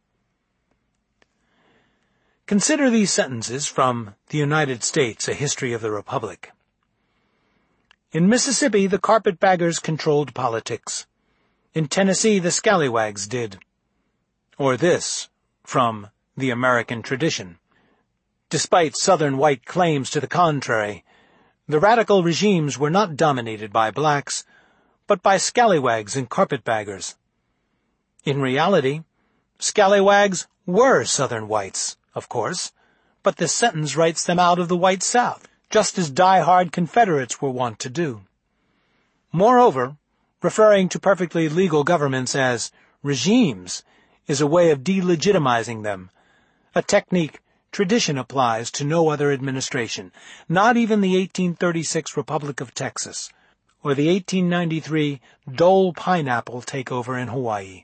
Consider these sentences from The United States, A History of the Republic. In Mississippi, the carpetbaggers controlled politics. In Tennessee, the scallywags did. Or this, from The American Tradition. Despite Southern white claims to the contrary, the radical regimes were not dominated by blacks, but by scallywags and carpetbaggers. In reality, scallywags were Southern whites, of course, but this sentence writes them out of the white South. just as die-hard Confederates were wont to do. Moreover, referring to perfectly legal governments as regimes is a way of delegitimizing them, a technique tradition applies to no other administration, not even the eighteen thirty-six Republic of Texas, or the eighteen ninety-three Dole pineapple takeover in Hawaii.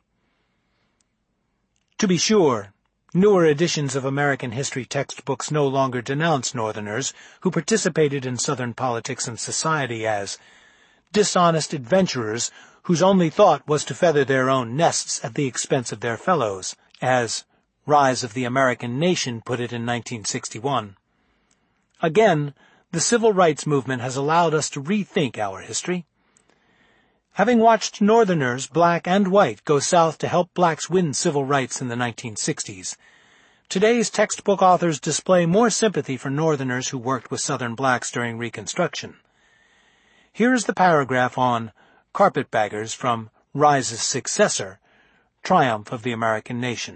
To be sure, newer editions of American history textbooks no longer denounce Northerners who participated in Southern politics and society as dishonest adventurers whose only thought was to feather their own nests at the expense of their fellows, as Rise of the American Nation put it in nineteen sixty-one. Again, the civil rights movement has allowed us to rethink our history. Having watched Northerners, black and white, go south to help blacks win civil rights in the nineteen sixties, today's textbook authors display more sympathy for Northerners who worked with Southern blacks during Reconstruction. Here is the paragraph on Carpetbaggers from Rise's successor, Triumph of the American Nation.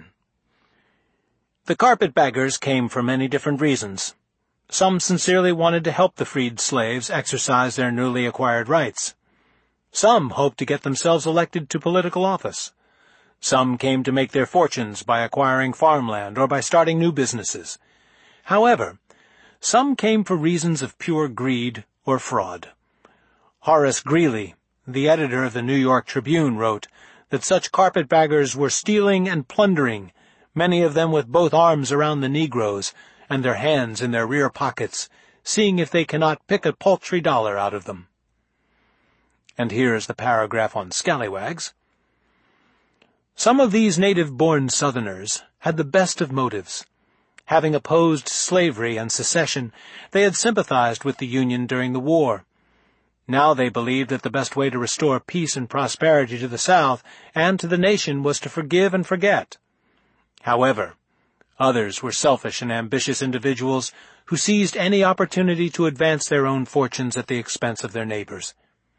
The carpetbaggers came for many different reasons. Some sincerely wanted to help the freed slaves exercise their newly acquired rights. Some hoped to get themselves elected to political office. Some came to make their fortunes by acquiring farmland or by starting new businesses. However, some came for reasons of pure greed or fraud. Horace Greeley, the editor of the New York Tribune, wrote that such carpetbaggers were stealing and plundering, many of them with both arms around the Negroes and their hands in their rear pockets, seeing if they cannot pick a paltry dollar out of them. And here is the paragraph on scallywags. Some of these native-born Southerners had the best of motives. Having opposed slavery and secession, they had sympathized with the Union during the war. Now they believed that the best way to restore peace and prosperity to the South and to the nation was to forgive and forget. However, others were selfish and ambitious individuals who seized any opportunity to advance their own fortunes at the expense of their neighbors.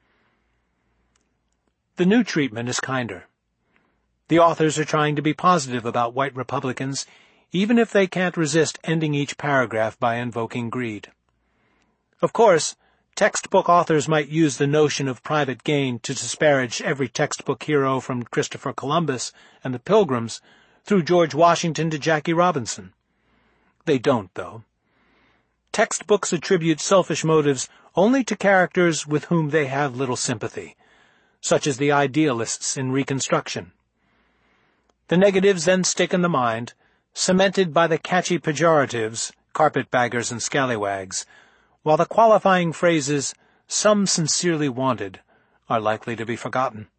The new treatment is kinder. The authors are trying to be positive about white Republicans, even if they can't resist ending each paragraph by invoking greed. Of course, textbook authors might use the notion of private gain to disparage every textbook hero from Christopher Columbus and the Pilgrims through George Washington to Jackie Robinson. They don't, though. Textbooks attribute selfish motives only to characters with whom they have little sympathy, such as the idealists in Reconstruction. The negatives then stick in the mind, cemented by the catchy pejoratives, carpetbaggers and scallywags, while the qualifying phrases, some sincerely wanted, are likely to be forgotten.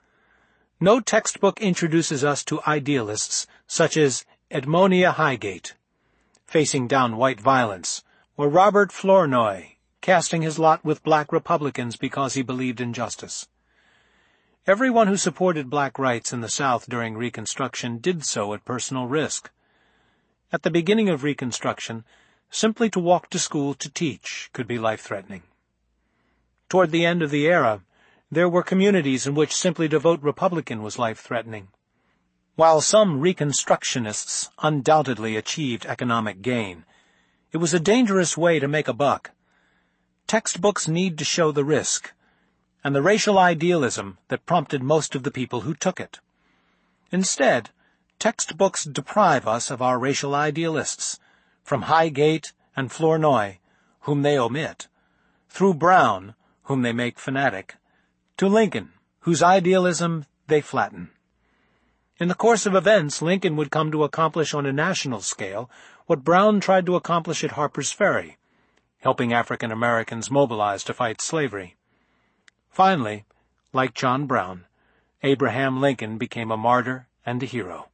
No textbook introduces us to idealists such as Edmonia Highgate, facing down white violence, or Robert Flournoy, casting his lot with black Republicans because he believed in justice. Everyone who supported black rights in the South during Reconstruction did so at personal risk. At the beginning of Reconstruction, simply to walk to school to teach could be life-threatening. Toward the end of the era, there were communities in which simply to vote Republican was life-threatening. While some Reconstructionists undoubtedly achieved economic gain, it was a dangerous way to make a buck. Textbooks need to show the risk, and the racial idealism that prompted most of the people who took it. Instead, textbooks deprive us of our racial idealists, from Highgate and Flournoy, whom they omit, through Brown, whom they make fanatic, to Lincoln, whose idealism they flatten. In the course of events, Lincoln would come to accomplish on a national scale what Brown tried to accomplish at Harper's Ferry, helping African Americans mobilize to fight slavery. Finally, like John Brown, Abraham Lincoln became a martyr and a hero.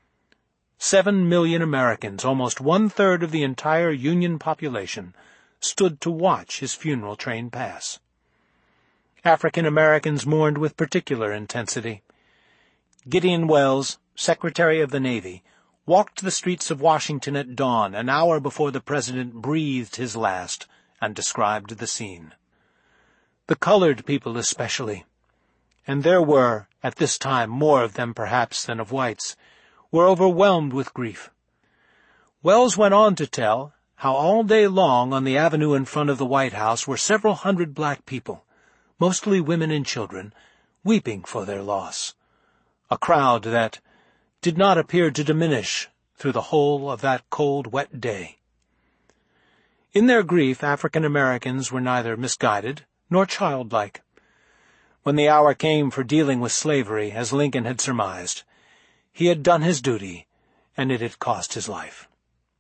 Seven million Americans, almost one-third of the entire Union population, stood to watch his funeral train pass. African Americans mourned with particular intensity. Gideon Welles, Secretary of the Navy, walked the streets of Washington at dawn, an hour before the President breathed his last, and described the scene. The colored people especially, and there were, at this time, more of them perhaps than of whites, were overwhelmed with grief. Welles went on to tell how all day long on the avenue in front of the White House were several hundred black people, mostly women and children, weeping for their loss. A crowd that did not appear to diminish through the whole of that cold, wet day. In their grief, African Americans were neither misguided nor childlike. When the hour came for dealing with slavery, as Lincoln had surmised, he had done his duty, and it had cost his life.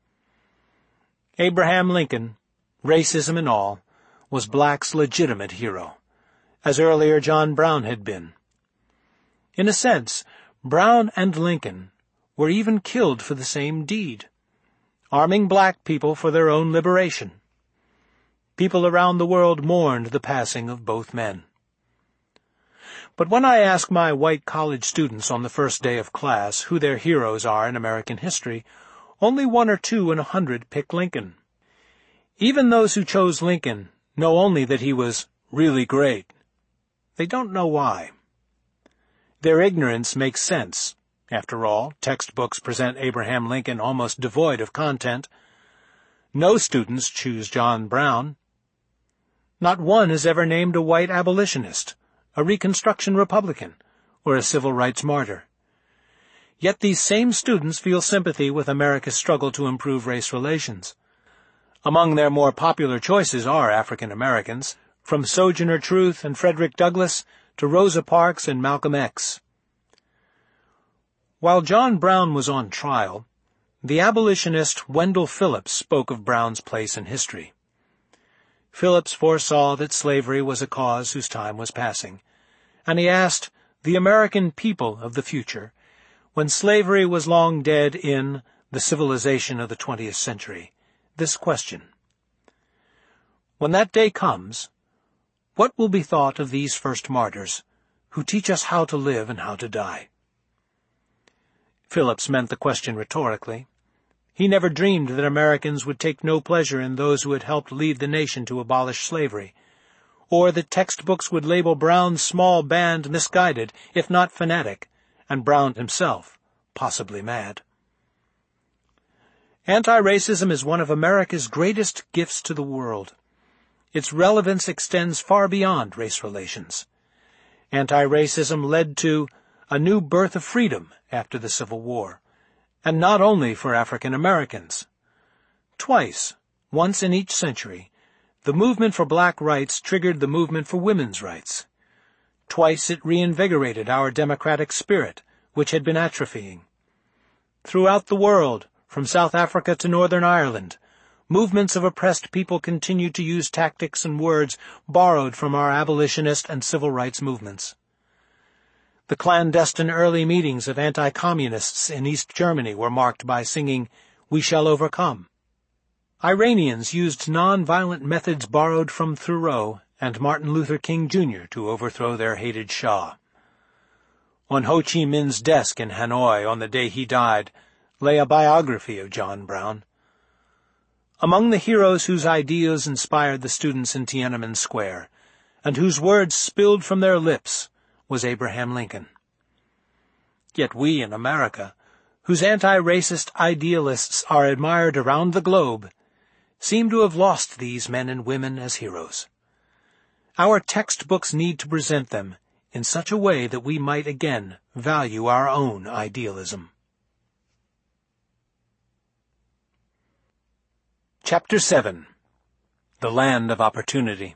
Abraham Lincoln, racism and all, was blacks' legitimate hero, as earlier John Brown had been. In a sense, Brown and Lincoln were even killed for the same deed, arming black people for their own liberation. People around the world mourned the passing of both men. But when I ask my white college students on the first day of class who their heroes are in American history, only one or two in a hundred pick Lincoln. Even those who chose Lincoln know only that he was really great. They don't know why. Their ignorance makes sense. After all, textbooks present Abraham Lincoln almost devoid of content. No students choose John Brown. Not one has ever named a white abolitionist, a Reconstruction Republican, or a civil rights martyr. Yet these same students feel sympathy with America's struggle to improve race relations. Among their more popular choices are African Americans, from Sojourner Truth and Frederick Douglass to Rosa Parks and Malcolm X. While John Brown was on trial, the abolitionist Wendell Phillips spoke of Brown's place in history. Phillips foresaw that slavery was a cause whose time was passing, and he asked the American people of the future, when slavery was long dead in the civilization of the twentieth century, this question: when that day comes, what will be thought of these first martyrs, who teach us how to live and how to die? Phillips meant the question rhetorically. He never dreamed that Americans would take no pleasure in those who had helped lead the nation to abolish slavery, or that textbooks would label Brown's small band misguided, if not fanatic, and Brown himself possibly mad. Anti-racism is one of America's greatest gifts to the world. Its relevance extends far beyond race relations. Anti-racism led to a new birth of freedom after the Civil War, and not only for African Americans. Twice, once in each century, the movement for black rights triggered the movement for women's rights. Twice it reinvigorated our democratic spirit, which had been atrophying. Throughout the world, from South Africa to Northern Ireland, movements of oppressed people continued to use tactics and words borrowed from our abolitionist and civil rights movements. The clandestine early meetings of anti-communists in East Germany were marked by singing, "We Shall Overcome." Iranians used non-violent methods borrowed from Thoreau and Martin Luther King Junior to overthrow their hated Shah. On Ho Chi Minh's desk in Hanoi on the day he died lay a biography of John Brown. Among the heroes whose ideas inspired the students in Tiananmen Square, and whose words spilled from their lips, was Abraham Lincoln. Yet we in America, whose anti-racist idealists are admired around the globe, seem to have lost these men and women as heroes. Our textbooks need to present them in such a way that we might again value our own idealism. Chapter seven. The Land of Opportunity.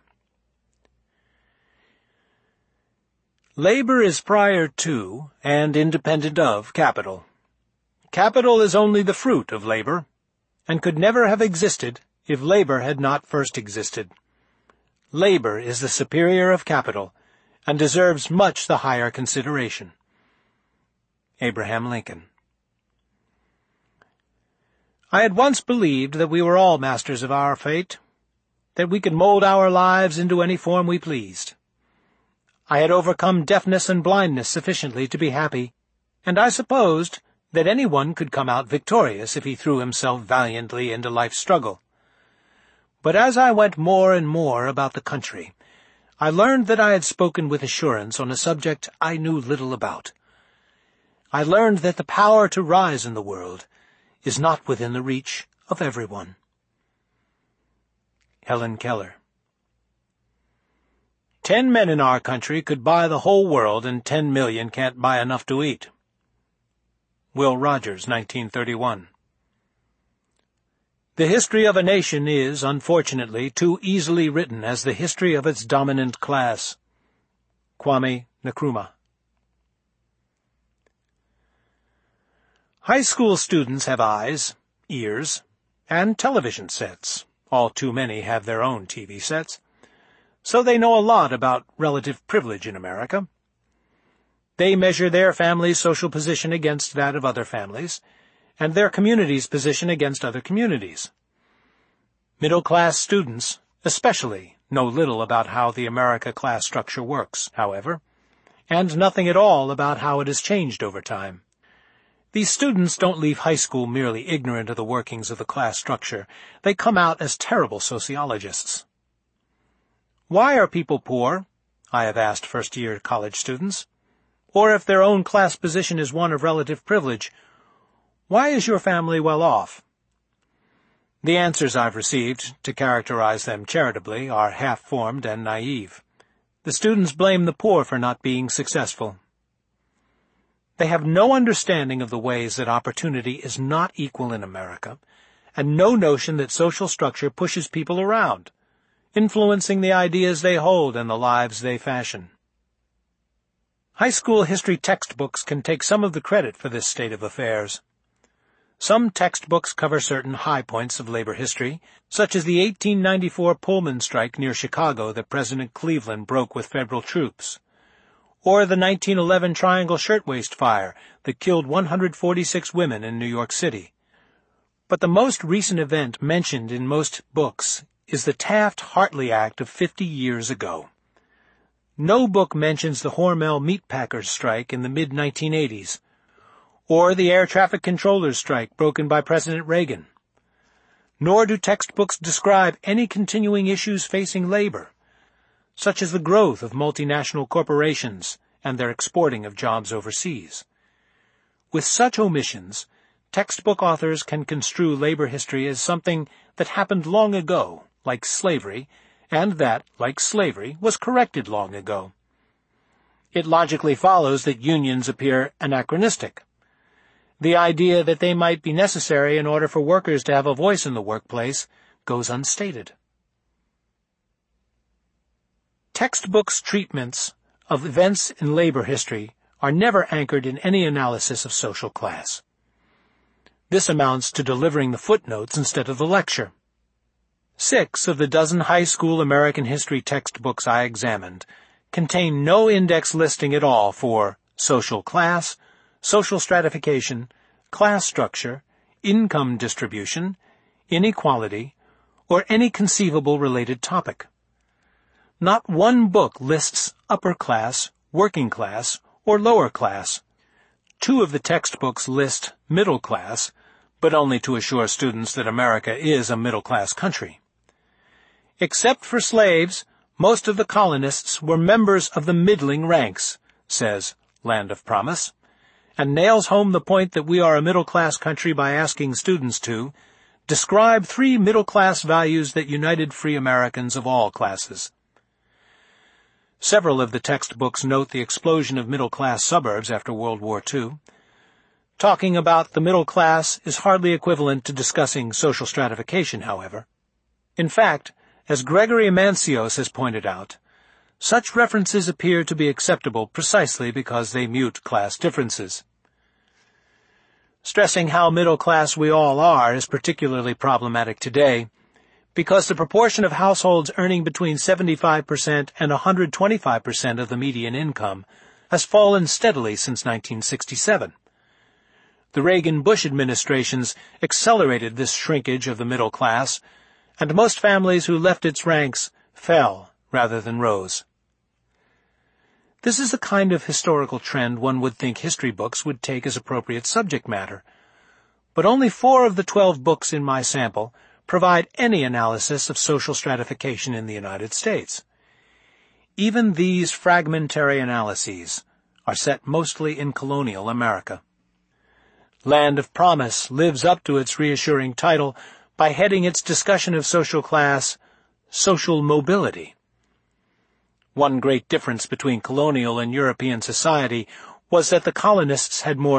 Labor is prior to, and independent of, capital. Capital is only the fruit of labor, and could never have existed if labor had not first existed. Labor is the superior of capital, and deserves much the higher consideration. Abraham Lincoln. I had once believed that we were all masters of our fate, that we could mold our lives into any form we pleased. I had overcome deafness and blindness sufficiently to be happy, and I supposed that anyone could come out victorious if he threw himself valiantly into life's struggle. But as I went more and more about the country, I learned that I had spoken with assurance on a subject I knew little about. I learned that the power to rise in the world is not within the reach of everyone. Helen Keller. Ten men in our country could buy the whole world, and ten million can't buy enough to eat. Will Rogers, nineteen thirty-one. The history of a nation is, unfortunately, too easily written as the history of its dominant class. Kwame Nkrumah. High school students have eyes, ears, and television sets. All too many have their own T V sets. So they know a lot about relative privilege in America. They measure their family's social position against that of other families, and their community's position against other communities. Middle-class students, especially, know little about how the America class structure works, however, and nothing at all about how it has changed over time. These students don't leave high school merely ignorant of the workings of the class structure. They come out as terrible sociologists. Why are people poor? I have asked first-year college students. Or if their own class position is one of relative privilege, why is your family well off? The answers I've received, to characterize them charitably, are half-formed and naive. The students blame the poor for not being successful. They have no understanding of the ways that opportunity is not equal in America, and no notion that social structure pushes people around, influencing the ideas they hold and the lives they fashion. High school history textbooks can take some of the credit for this state of affairs. Some textbooks cover certain high points of labor history, such as the eighteen ninety-four Pullman strike near Chicago that President Cleveland broke with federal troops, or the nineteen eleven Triangle Shirtwaist Fire that killed one hundred forty-six women in New York City. But the most recent event mentioned in most books is the Taft-Hartley Act of fifty years ago. No book mentions the Hormel meatpackers strike in the mid nineteen eighties, or the air traffic controllers strike broken by President Reagan. Nor do textbooks describe any continuing issues facing labor, such as the growth of multinational corporations and their exporting of jobs overseas. With such omissions, textbook authors can construe labor history as something that happened long ago, like slavery, and that, like slavery, was corrected long ago. It logically follows that unions appear anachronistic. The idea that they might be necessary in order for workers to have a voice in the workplace goes unstated. Textbooks' treatments of events in labor history are never anchored in any analysis of social class. This amounts to delivering the footnotes instead of the lecture. Six of the dozen high school American history textbooks I examined contain no index listing at all for social class, social stratification, class structure, income distribution, inequality, or any conceivable related topic. Not one book lists upper class, working class, or lower class. Two of the textbooks list middle class, but only to assure students that America is a middle-class country. Except for slaves, most of the colonists were members of the middling ranks, says Land of Promise, and nails home the point that we are a middle-class country by asking students to describe three middle-class values that united free Americans of all classes. Several of the textbooks note the explosion of middle-class suburbs after World War Two. Talking about the middle class is hardly equivalent to discussing social stratification, however. In fact, as Gregory Mancios has pointed out, such references appear to be acceptable precisely because they mute class differences. Stressing how middle class we all are is particularly problematic today, because the proportion of households earning between seventy-five percent and one hundred twenty-five percent of the median income has fallen steadily since nineteen sixty-seven. The Reagan-Bush administrations accelerated this shrinkage of the middle class, and most families who left its ranks fell rather than rose. This is the kind of historical trend one would think history books would take as appropriate subject matter, but only four of the twelve books in my sample provide any analysis of social stratification in the United States. Even these fragmentary analyses are set mostly in colonial America. Land of Promise lives up to its reassuring title by heading its discussion of social class, social mobility. One great difference between colonial and European society was that the colonists had more